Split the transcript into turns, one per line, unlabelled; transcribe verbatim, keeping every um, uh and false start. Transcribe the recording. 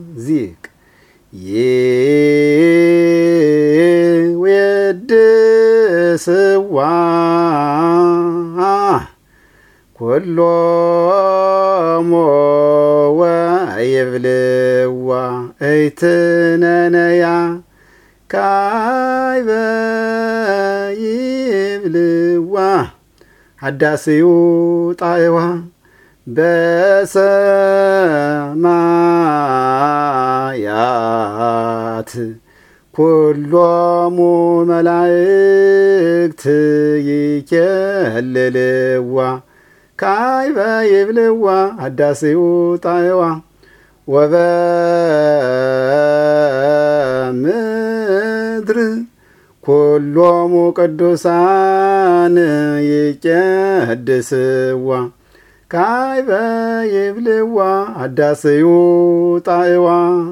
ዚቅ ይወድስዋ ኩሎሙ ወይብልዋ እይትነነያ ካይበ ይብልዋ ሀዳስዩ ጣዕዋ በሰማያት ኩሎሙ መላእክት ይኬልልዋ ካይበ ይብልዋ ሀዳስዩ ጣዕዋ ወበምድር ኩሎሙ ቅዱሳን ይቄድስዋ ካይበ ይብልዋ ሀዳስዩ ጣዕዋ